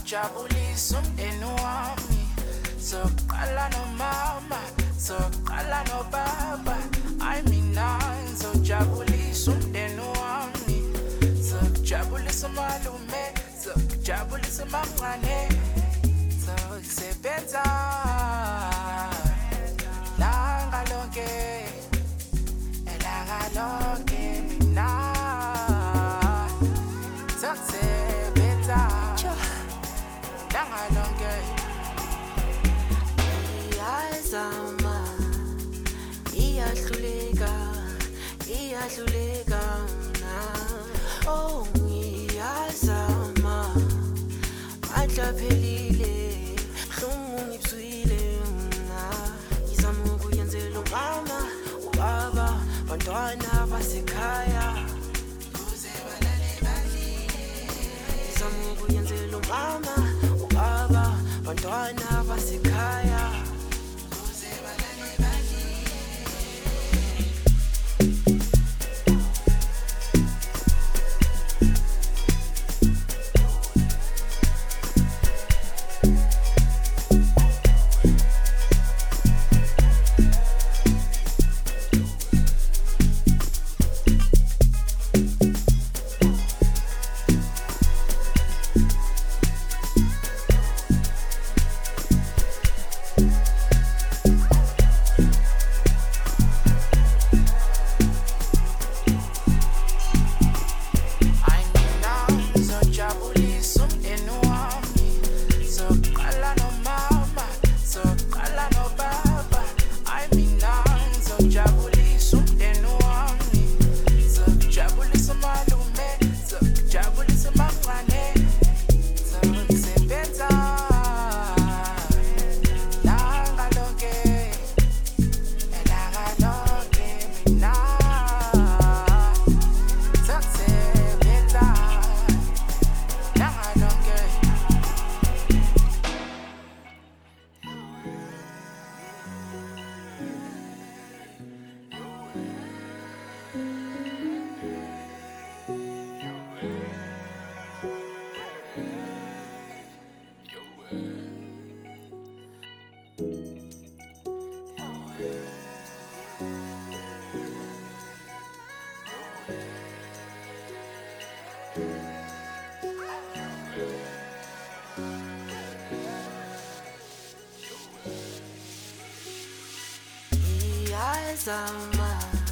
Jabulisa umndeni wami, soqala nomama, soqala nobaba. Ay mina ngizojabulisa umndeni wami, sokujabulisa umalume, sokujabulisa umamncane, sokusebenza langa lonke, elanga lonke mina sokusebenza langa lonke. Iyazama, iyahluleka na. Oh, ngiyazama, mandla phelile, buhlungu ngibuzwile mna. Ngizama ukuyenzela umama, ubaba, bantwana basekhaya. Ngizama ukuyenzela umama, ubaba, bantwana basekhaya. Iyazama,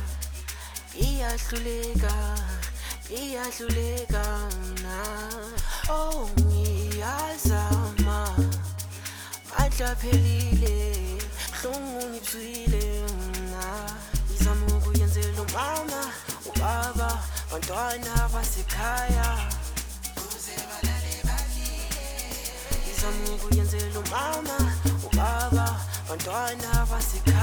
iyahluleka na. Oh, ngiyazama, mandla phelile, buhlungu ngibuzwile mna. Ngizama ukuyenzela umama, ubaba, bantwana basekhaya. Ngizama ukuyenzela umama, ubaba, bantwana basekhaya.